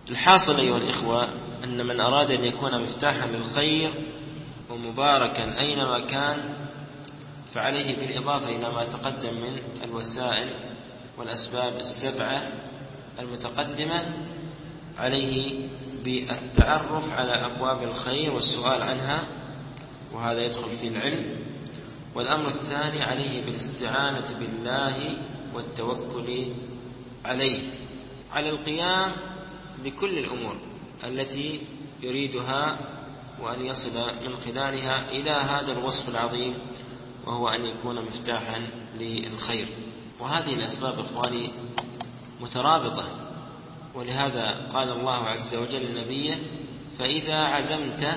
الحاصل أيها الإخوة أن من أراد أن يكون مفتاحا للخير ومباركا أينما كان فعليه بالإضافة إلى ما تقدم من الوسائل والأسباب السبعة المتقدمة عليه بالتعرف على أبواب الخير والسؤال عنها، وهذا يدخل في العلم. والأمر الثاني عليه بالاستعانة بالله والتوكل عليه على القيام بكل الأمور التي يريدها، وأن يصل من خلالها إلى هذا الوصف العظيم، وهو أن يكون مفتاحا للخير. وهذه الأسباب إخواني مترابطة، ولهذا قال الله عز وجل لنبيه: فإذا عزمت،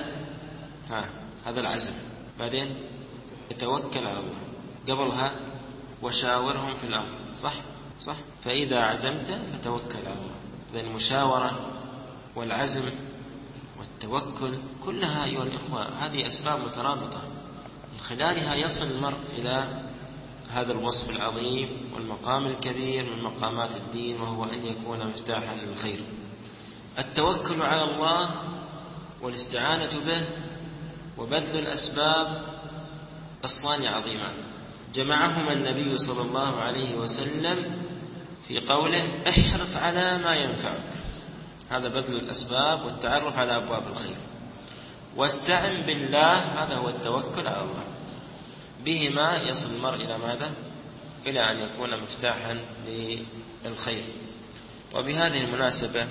هذا العزم، بعدين يتوكل على الله، قبلها وشاورهم في الأمر، صح؟ فإذا عزمت فتوكل على الله. إذن المشاورة والعزم والتوكل كلها أيها الإخوة هذه أسباب مترابطة، من خلالها يصل المرء إلى هذا الوصف العظيم والمقام الكبير من مقامات الدين، وهو أن يكون مفتاحا للخير. التوكل على الله والاستعانة به وبذل الأسباب أصلان عظيمان جمعهما النبي صلى الله عليه وسلم في قوله: احرص على ما ينفعك. هذا بذل الأسباب والتعرف على أبواب الخير. واستعن بالله، هذا هو التوكل على الله. بهما يصل المرء إلى ماذا؟ إلى أن يكون مفتاحا للخير. وبهذه المناسبة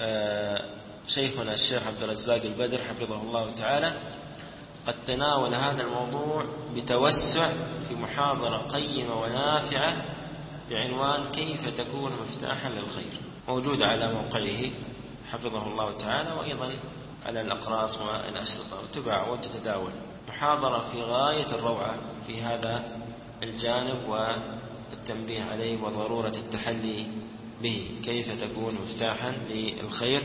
شيخنا الشيخ عبد الرزاق البدر حفظه الله تعالى قد تناول هذا الموضوع بتوسع في محاضرة قيمة ونافعة بعنوان: كيف تكون مفتاحا للخير، موجودة على موقعه حفظه الله تعالى، وأيضا على الأقراص والأشرطة، وتباع وتتداول. محاضرة في غاية الروعة في هذا الجانب والتنبيه عليه وضرورة التحلي به، كيف تكون مفتاحا للخير.